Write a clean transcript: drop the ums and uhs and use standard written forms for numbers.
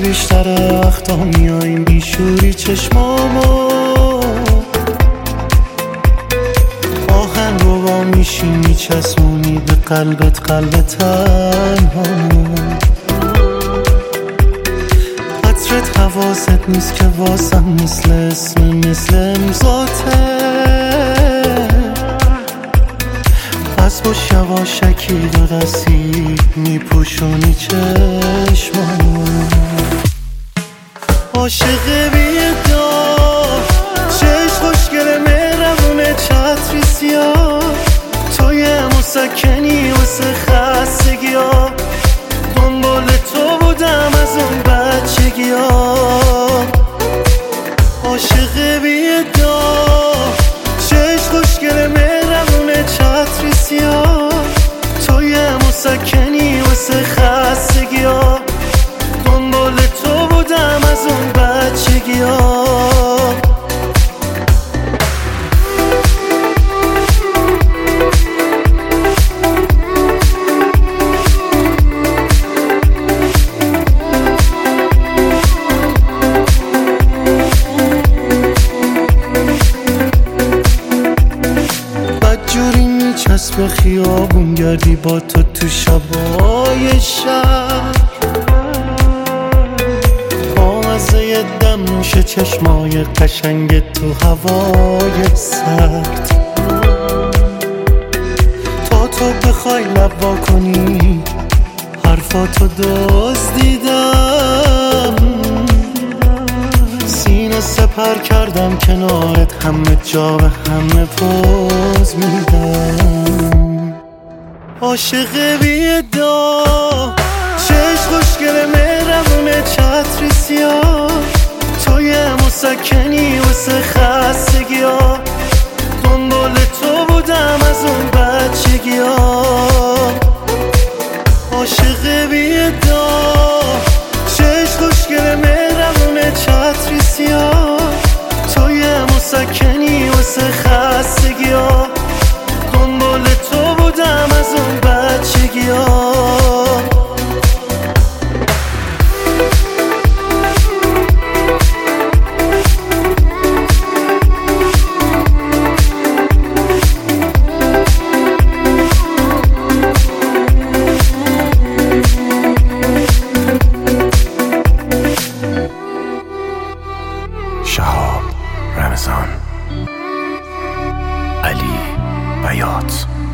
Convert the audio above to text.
بیشتر وقتا میاییم بیشوری چشمامو آهن رو با میشی میچسبونی به قلبت قلب تنهامو قطرت حواست نیست که واسم مثل امضاته پس با یواشکی دو دستی میپوشونی چشمامو عاشق بی‌ادعا چشم خوشگل مهربونه چتری سیاه تو یه مسکنی واسه خستگی‌ها دنبال تو بودم از اون بچگی‌ها عاشق بی‌ادعا چشم خوشگل مهربونه چتری سیاه تو یه مسکنی واسه خستگی‌ها دنبال تو بودم از اون بچگی‌ها بدجوری میچسب خیابون گردی با تو شبای شهر بامزه دم نوش چشمای قشنگ تو هوای سرد تا تو بخوای لب وا کنی حرفاتو دزدیدم سینه سپر کردم کنارت همه جا به همه پوز میدم عاشق بی‌ادعا چشم خوشگل مهربونه چتری سیاه تو یه مسکنی واسه خستگی‌ها دنبال تو بودم از اون بچگی‌ها عاشق بی‌ادعا چشم خوشگل مهربونه چتری سیاه تو یه مسکنی واسه خستگی‌ها دنبال تو بودم از اون بچگی‌ها شهاب رمضان علی بیات